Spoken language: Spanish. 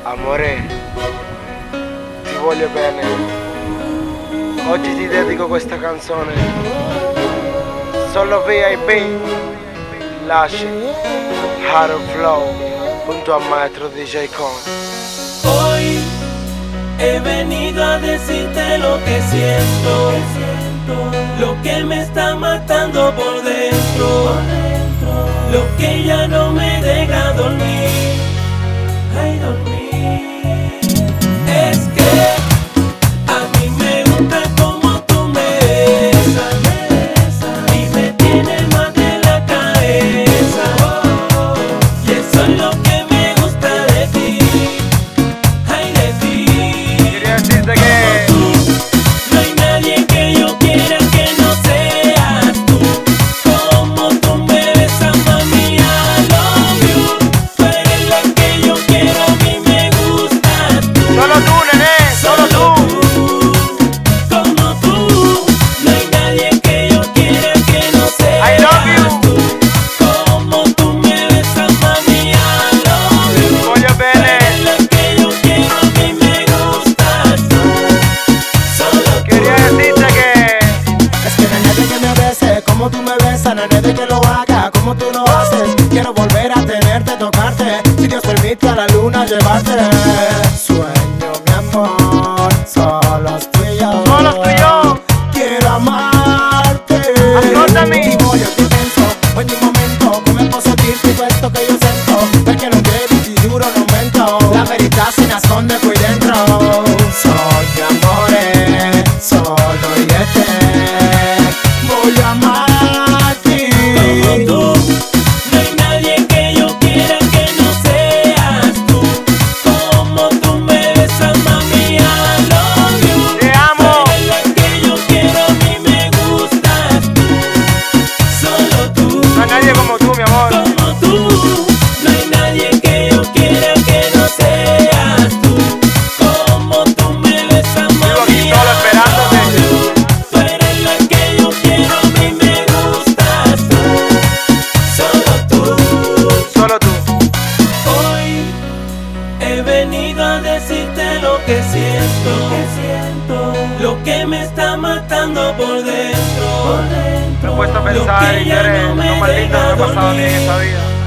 Amore, ti voglio bene. Oggi ti dedico questa canzone. Solo VIP, lasci Hard Flow junto a Maestro DJ Con. Hoy he venido a decirte lo que siento, lo que me está matando por dentro, lo que ya no me deja dormir. Ay, dormir. Es que a mí me gusta como tú me besas y me tienes más de la cabeza. Y eso es lo que me gusta de ti. Ay, de ti. Quería decirte que No hay nadie que yo quiera que no seas tú. Como tú me besas, mami, I love you. Tú eres la que yo quiero, a mí me gustas tú. solo tú, nene, solo tú. Como tú. No hay nadie que yo quiera que no seas I love you. tú. Como tú me besas, mami, I love you. Voglio bene. Tú eres la que yo quiero, a mí me gustas tú. Solo tú. Quería decirte que Es que no hay nadie que me bese como tú me besas, no hay nadie que lo haga como tú lo haces. Quiero volver a tenerte, tocarte, si Dios permite a la luna llevarte. Sueño, mi amor, solos tú y yo. solo tú y yo. Quiero amarte. Ascoltami. Ti voglio, ti penso, ogni momento, come posso dirti questo che io sento? Perché non credi, ti giuro, non mento. La verità si nasconde qui dentro. Sogno amore, solo io e te. Voglio amarti. Como tú, no hay nadie que yo quiera que no seas tú. Como tú me besas, mami, I love you. Te amo. Tú eres la que yo quiero, a mí me gustas tú. Solo tú. No hay nadie como tú, mi amor. Como tú, no hay nadie que yo quiera que no seas tú. Como tú me besas, Vivo mami, aquí I solo esperándote. love you. Tú eres la que yo quiero, a mí me gustas tú. Solo tú. Solo tú. Hoy he venido a decirte lo que siento, lo que me está matando por dentro. Me he puesto a Lo pensar que y ya eres no me lo más lindo que me ha deja pasado a mí en dormir. esta vida.